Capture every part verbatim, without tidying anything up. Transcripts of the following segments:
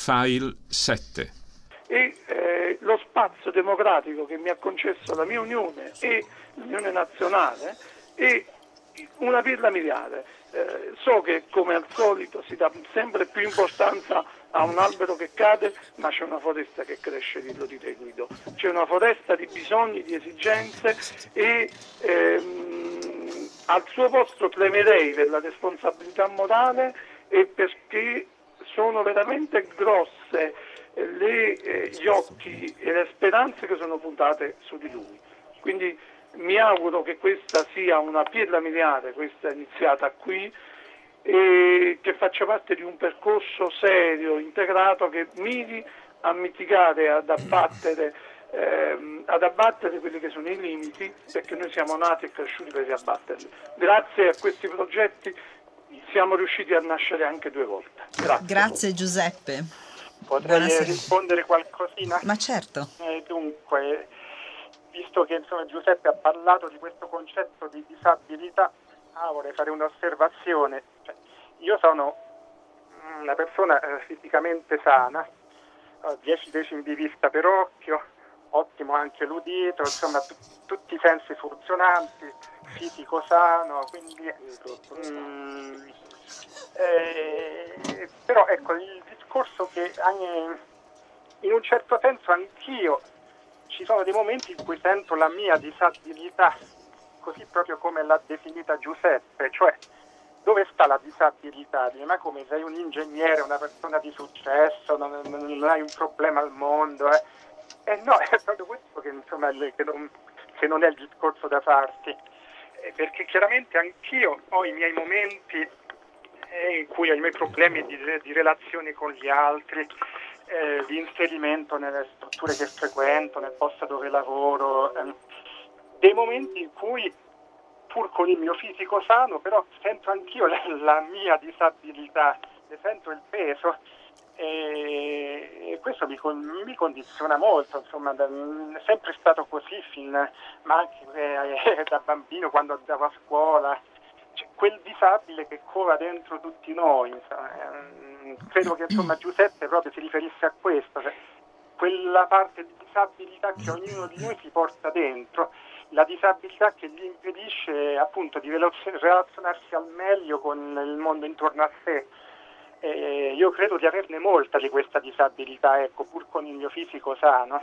File sette. E eh, lo spazio democratico che mi ha concesso la mia Unione e l'Unione Nazionale è una pirla miliare. Eh, so che come al solito si dà sempre più importanza a un albero che cade, ma c'è una foresta che cresce, dillo di te Guido. C'è una foresta di bisogni, di esigenze e ehm, al suo posto premerei per la responsabilità morale e perché sono veramente grosse le, eh, gli occhi e le speranze che sono puntate su di lui. Quindi mi auguro che questa sia una pietra miliare, questa iniziata qui, e che faccia parte di un percorso serio, integrato, che miri a mitigare, ad abbattere, ehm, ad abbattere quelli che sono i limiti, perché noi siamo nati e cresciuti per riabbatterli. Grazie a questi progetti siamo riusciti a nascere anche due volte. Grazie. Grazie Giuseppe. Potrei Buonasera. rispondere qualcosina? Ma certo. Eh, dunque, visto che insomma, Giuseppe ha parlato di questo concetto di disabilità, ah, vorrei fare un'osservazione. Cioè, io sono una persona eh, fisicamente sana, ho dieci decimi di vista per occhio, ottimo anche l'udito, insomma t- tutti i sensi funzionanti, fisico sano, quindi mm, eh, però ecco il discorso che anche, in un certo senso anch'io ci sono dei momenti in cui sento la mia disabilità così proprio come l'ha definita Giuseppe, cioè dove sta la disabilità? Ma come sei un ingegnere, una persona di successo, non, non hai un problema al mondo, eh? Eh no, è proprio questo che, insomma, che, non, che non è il discorso da farsi, eh, perché chiaramente anch'io ho i miei momenti eh, in cui ho i miei problemi di, di relazione con gli altri, eh, di inserimento nelle strutture che frequento, nel posto dove lavoro, eh, dei momenti in cui pur con il mio fisico sano, però sento anch'io la, la mia disabilità, ne sento il peso e, e questo mi, mi condiziona molto, insomma, da, è sempre stato così, fin, ma anche eh, da bambino quando andavo a scuola, cioè, quel disabile che cova dentro tutti noi, insomma, eh, credo che insomma, Giuseppe proprio si riferisse a questo, cioè, quella parte di disabilità che ognuno di noi si porta dentro, la disabilità che gli impedisce appunto di relazionarsi al meglio con il mondo intorno a sé. E io credo di averne molta di questa disabilità, ecco, pur con il mio fisico sano.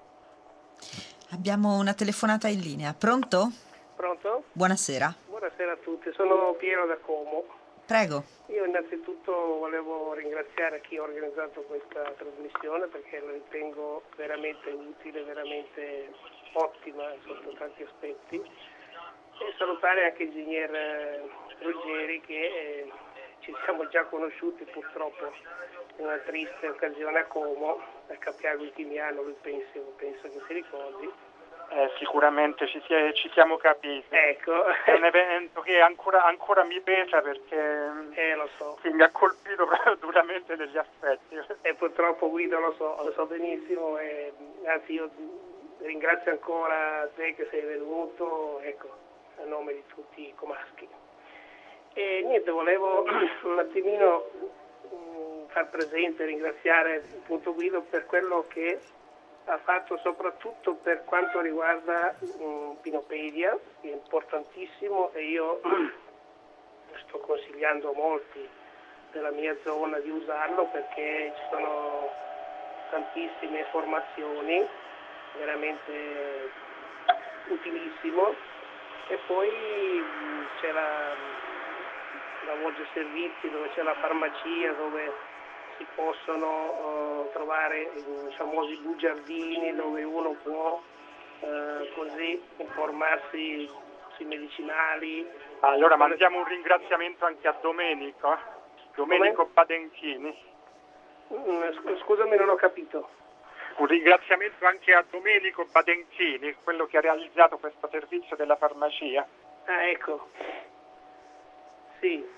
Abbiamo una telefonata in linea. Pronto? Pronto? Buonasera. Buonasera a tutti, sono Piero da Como. Prego. Io innanzitutto volevo ringraziare chi ha organizzato questa trasmissione perché la ritengo veramente utile, veramente ottima sotto tanti aspetti, e salutare anche il ingegner Ruggeri che eh, ci siamo già conosciuti purtroppo in una triste occasione a Como, al Capiago di Timiano, lui penso, penso che si ricordi. Eh, sicuramente ci, si è, ci siamo capiti. Ecco. È un evento che ancora, ancora mi pesa perché eh, lo so. sì, mi ha colpito proprio duramente negli aspetti. E purtroppo Guido lo so, lo so benissimo, e, anzi io ringrazio ancora te che sei venuto, ecco, a nome di tutti i comaschi. E niente, volevo un attimino mh, far presente, ringraziare appunto Guido per quello che ha fatto soprattutto per quanto riguarda um, Pinopedia, che è importantissimo, e io sto consigliando a molti della mia zona di usarlo perché ci sono tantissime informazioni, veramente utilissimo. E poi um, c'è la, la Volge Servizi, dove c'è la farmacia, dove si possono uh, trovare i famosi bugiardini dove uno può uh, così informarsi sui medicinali. Allora mandiamo un ringraziamento anche a Domenico, Domenico Come? Badenchini. Mm, scusami, non ho capito. Un ringraziamento anche a Domenico Badenchini, quello che ha realizzato questo servizio della farmacia. Ah, ecco. Sì.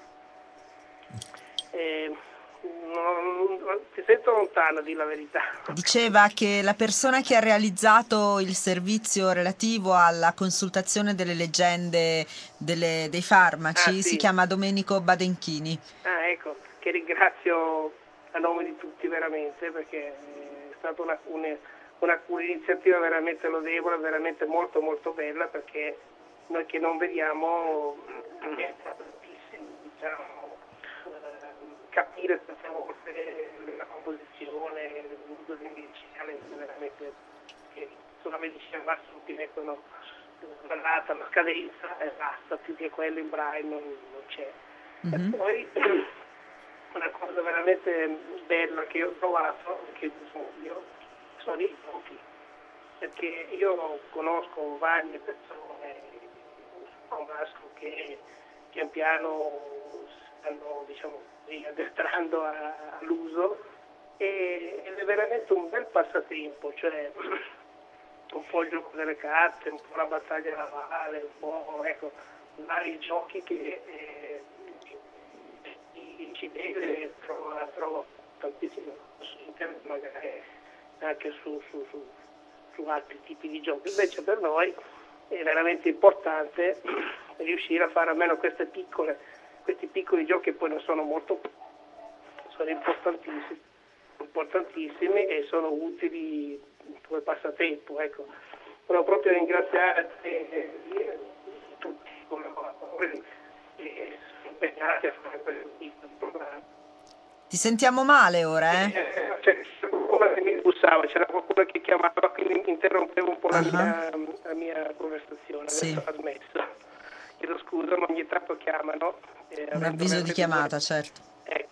Eh, Non, non, ti sento lontano, di la verità. Diceva che la persona che ha realizzato il servizio relativo alla consultazione delle leggende delle, dei farmaci ah, sì. si chiama Domenico Badenchini. Ah, ecco, che ringrazio a nome di tutti veramente, perché è stata una, una, una, un'iniziativa veramente lodevole, veramente molto molto bella, perché noi che non vediamo è stato difficile, diciamo, capire tante volte la composizione, l'uso di medicinale, veramente che sulla medicina basta ti mettono la data, la scadenza e basta, più che quello in braille non, non c'è. Mm-hmm. E poi una cosa veramente bella che ho trovato, che io, sono i giochi, perché io conosco varie persone che pian piano stanno, diciamo, addestrando a, all'uso, e, ed è veramente un bel passatempo, cioè un po' il gioco delle carte, un po' la battaglia navale, un po', ecco, vari giochi che eh, ci deve, trovo, trovo tantissimo su internet, magari anche su, su, su, su altri tipi di giochi. Invece per noi è veramente importante riuscire a fare almeno queste piccole, questi piccoli giochi, che poi non sono molto, sono importantissimi, importantissimi e sono utili come passatempo. Ecco. Volevo proprio ringraziare eh, tutti i collaboratori che sono impegnati a fare questo tipo di programma. Ti sentiamo male ora, eh? eh cioè, come mi bussava, c'era qualcuno che chiamava, quindi interrompevo un po' la, uh-huh. mia, la mia conversazione. Sì. Adesso ha smesso. Chiedo scusa, ma ogni tanto chiamano. Eh, un avviso di chiamata, due... certo. Ecco.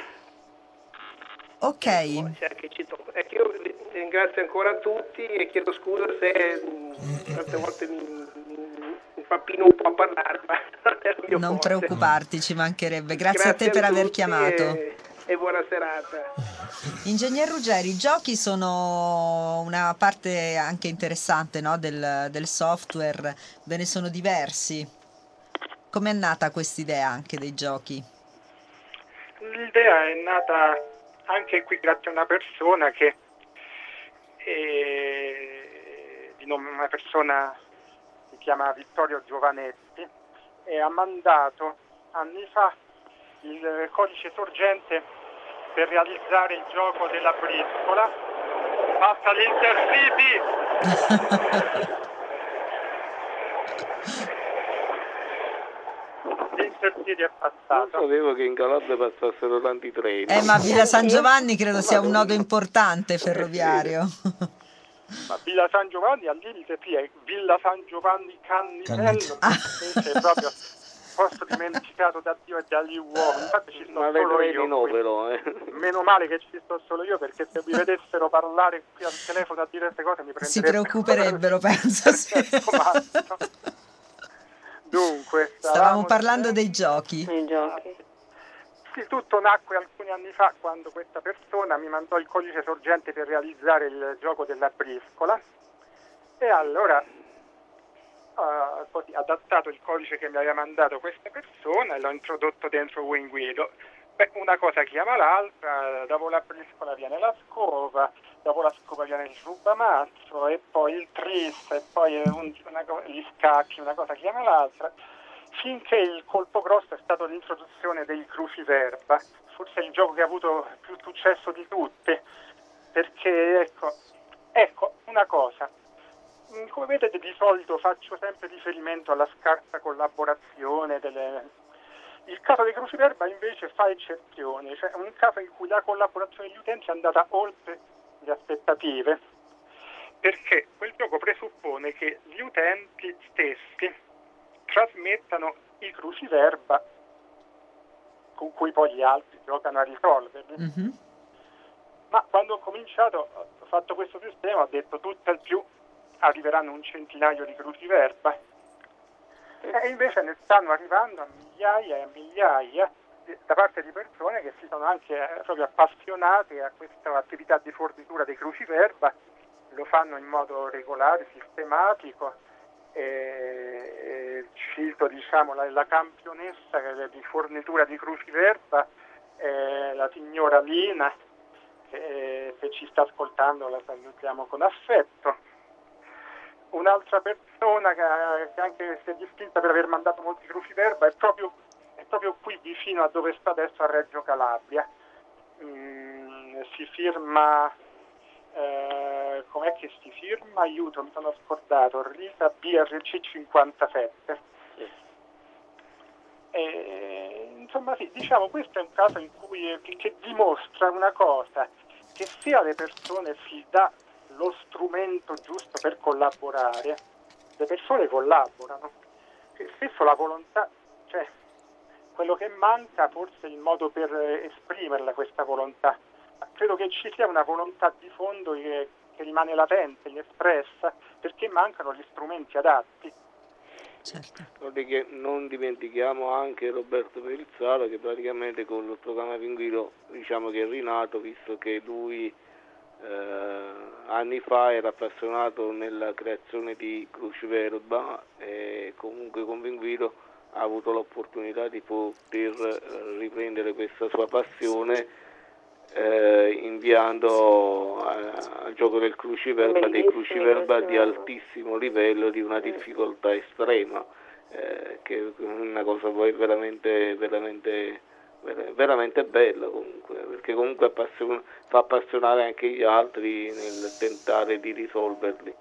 Ok. Ecco, cioè, che ci to- ecco, io ringrazio ancora tutti e chiedo scusa se tante volte mi, mi fa pino un po' a parlare, ma non è il mio Non forte. preoccuparti, ci mancherebbe. Grazie, Grazie a te per a aver chiamato. E, e buona serata. Ingegner Ruggeri, i giochi sono una parte anche interessante, no, del, del software, ve ne sono diversi. Com'è nata quest'idea anche dei giochi? L'idea è nata anche qui grazie a una persona che è, di nome, una persona si chiama Vittorio Giovanetti, e ha mandato anni fa il codice sorgente per realizzare il gioco della briscola. Basta l'Inter-C D! L'Inter-C D è passato. Non sapevo che in Calabria passassero tanti treni. Eh, ma Villa San Giovanni credo sia un nodo importante ferroviario. Ma Villa San Giovanni al limite qui è Villa San Giovanni Cannitello, ah. È proprio posto dimenticato da Dio e dagli uomini. Infatti ci sto ma solo io no, qui. Però, eh. Meno male che ci sto solo io, perché se mi vedessero parlare qui al telefono a dire queste cose mi prenderebbero. Si preoccuperebbero, penso. Sì. Dunque, stavamo parlando dei giochi. Dei giochi. Sì, tutto nacque alcuni anni fa, quando questa persona mi mandò il codice sorgente per realizzare il gioco della briscola, e allora uh, così, adattato il codice che mi aveva mandato questa persona e l'ho introdotto dentro Winguido. Beh, una cosa chiama l'altra, dopo la briscola viene la scopa, dopo la scopa viene il rubamazzo, e poi il tris, e poi un, una, gli scacchi, una cosa chiama l'altra, finché il colpo grosso è stato l'introduzione dei cruciverba, forse è il gioco che ha avuto più successo di tutti, perché ecco, ecco una cosa, come vedete di solito faccio sempre riferimento alla scarsa collaborazione delle... Il caso dei cruciverba invece fa eccezione, cioè un caso in cui la collaborazione degli utenti è andata oltre le aspettative, perché quel gioco presuppone che gli utenti stessi trasmettano i cruciverba con cui poi gli altri giocano a risolverli. Mm-hmm. Ma quando ho cominciato, ho fatto questo sistema, ho detto tutti al più arriveranno un centinaio di cruciverba, e invece ne stanno arrivando a migliaia e a migliaia da parte di persone che si sono anche proprio appassionate a questa attività di fornitura dei cruciverba, lo fanno in modo regolare, sistematico. E cito diciamo la, la campionessa di fornitura di cruciverba, eh, la signora Lina, che se ci sta ascoltando la salutiamo con affetto. Un'altra persona che, che anche si è distinta per aver mandato molti cruciverba è proprio, è proprio qui vicino a dove sta adesso, a Reggio Calabria. Mm, eh, si firma, eh, com'è che si firma? Aiuto, mi sono scordato, Rita B R C cinquantasette. E, insomma sì, diciamo questo è un caso in cui eh, che, che dimostra una cosa, che se alle persone si dà lo strumento giusto per collaborare, le persone collaborano. Che spesso la volontà, cioè quello che manca forse è il modo per esprimerla questa volontà. Credo che ci sia una volontà di fondo che, che rimane latente, inespressa, perché mancano gli strumenti adatti. Certo. Non dimentichiamo anche Roberto Pellizzaro, che praticamente con il programma Pinguino diciamo che è rinato, visto che lui eh, anni fa era appassionato nella creazione di Cruciverba e comunque con Pinguino ha avuto l'opportunità di poter eh, riprendere questa sua passione eh, inviando a, al gioco del cruciverba dei cruciverba di altissimo livello, di una difficoltà estrema, eh, che è una cosa poi veramente veramente veramente bella comunque, perché comunque appassion- fa appassionare anche gli altri nel tentare di risolverli.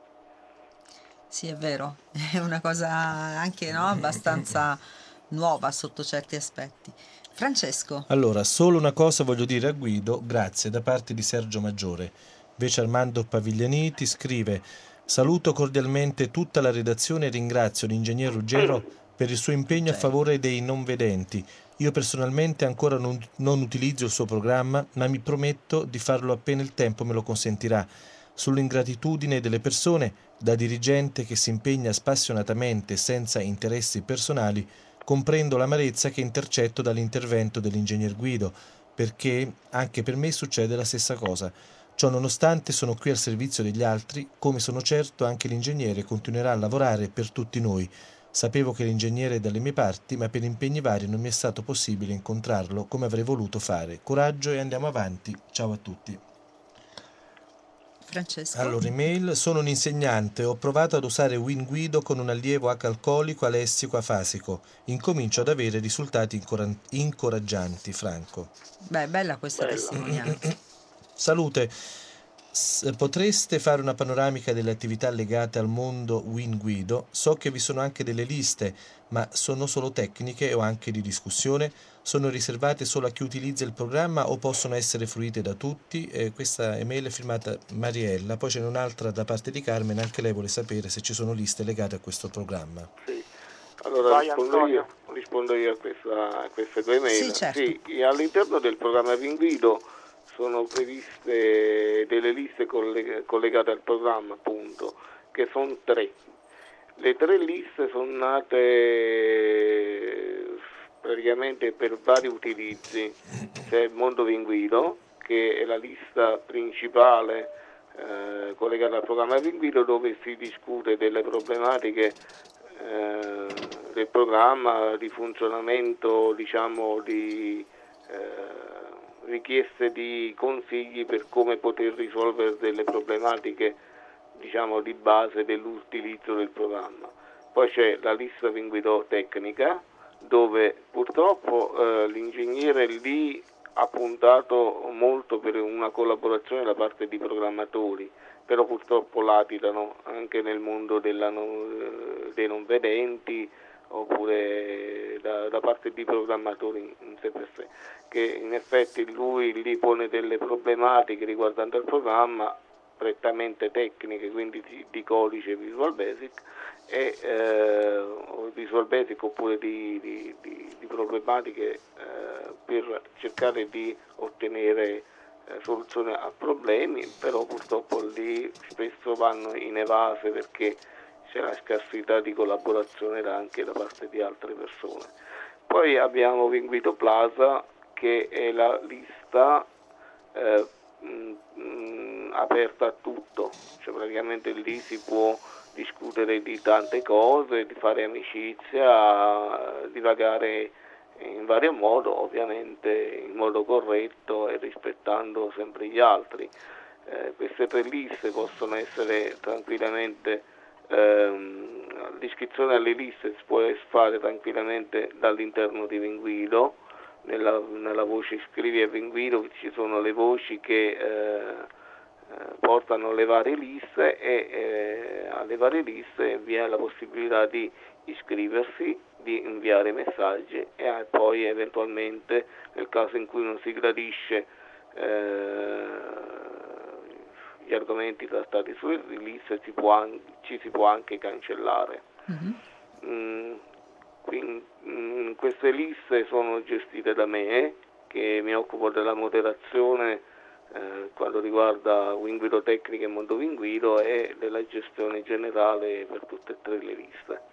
Sì, è vero, è una cosa anche, no, abbastanza nuova sotto certi aspetti. Francesco. Allora, solo una cosa voglio dire a Guido, grazie, da parte di Sergio Maggiore. Invece Armando Paviglianiti scrive: saluto cordialmente tutta la redazione e ringrazio l'ingegner Ruggero per il suo impegno a favore dei non vedenti. Io personalmente ancora non, non utilizzo il suo programma, ma mi prometto di farlo appena il tempo me lo consentirà. Sull'ingratitudine delle persone, da dirigente che si impegna spassionatamente senza interessi personali, comprendo l'amarezza che intercetto dall'intervento dell'ingegner Guido, perché anche per me succede la stessa cosa. Ciò nonostante sono qui al servizio degli altri, come sono certo anche l'ingegnere continuerà a lavorare per tutti noi. Sapevo che l'ingegnere è dalle mie parti, ma per impegni vari non mi è stato possibile incontrarlo come avrei voluto fare. Coraggio e andiamo avanti. Ciao a tutti. Francesco. Allora, email: sono un insegnante, ho provato ad usare WinGuido con un allievo H-alcolico alessico afasico. Incomincio ad avere risultati incora- incoraggianti. Franco. Beh, bella questa Bella. testimonianza. Salute. S- potreste fare una panoramica delle attività legate al mondo WinGuido? So che vi sono anche delle liste, ma sono solo tecniche o anche di discussione? Sono riservate solo a chi utilizza il programma o possono essere fruite da tutti? Eh, questa email è firmata Mariella, poi c'è un'altra da parte di Carmen, anche lei vuole sapere se ci sono liste legate a questo programma. Sì. Allora Vai, rispondo Antonio. io, rispondo io a, questa, a queste due email. Sì, certo. Sì, all'interno del programma Pinguido sono previste delle liste colleg- collegate al programma, appunto, che sono tre. Le tre liste sono nate praticamente per vari utilizzi. C'è il Mondo Pinguido, che è la lista principale eh, collegata al programma Pinguido, dove si discute delle problematiche eh, del programma, di funzionamento, diciamo, di eh, richieste di consigli per come poter risolvere delle problematiche, diciamo, di base dell'utilizzo del programma. Poi c'è la lista Pinguido tecnica, dove purtroppo eh, l'ingegnere lì ha puntato molto per una collaborazione da parte di programmatori, però purtroppo latitano anche nel mondo della non, dei non vedenti, oppure da, da parte di programmatori in sé per sé, che in effetti lui lì pone delle problematiche riguardanti il programma prettamente tecniche, quindi di, di codice Visual Basic e eh, Visual Basic oppure di, di, di, di problematiche eh, per cercare di ottenere eh, soluzioni a problemi, però purtroppo lì spesso vanno in evase perché c'è una scarsità di collaborazione anche da parte di altre persone. Poi abbiamo Pinguido Plaza, che è la lista eh, mh, mh, aperta a tutto, cioè praticamente lì si può discutere di tante cose, di fare amicizia, divagare in vario modo, ovviamente in modo corretto e rispettando sempre gli altri. Eh, queste tre liste possono essere tranquillamente ehm, l'iscrizione alle liste si può fare tranquillamente dall'interno di Pinguido, nella, nella voce iscrivi a Vinguido ci sono le voci che eh, portano le varie liste e eh, alle varie liste vi è la possibilità di iscriversi, di inviare messaggi e poi eventualmente nel caso in cui non si gradisce eh, gli argomenti trattati sulle liste si può an- ci si può anche cancellare. Mm-hmm. Mm, quindi, mm, queste liste sono gestite da me, che mi occupo della moderazione Eh, quando riguarda Vinguido Tecnica e Mondo Vinguido e della gestione generale per tutte e tre le liste.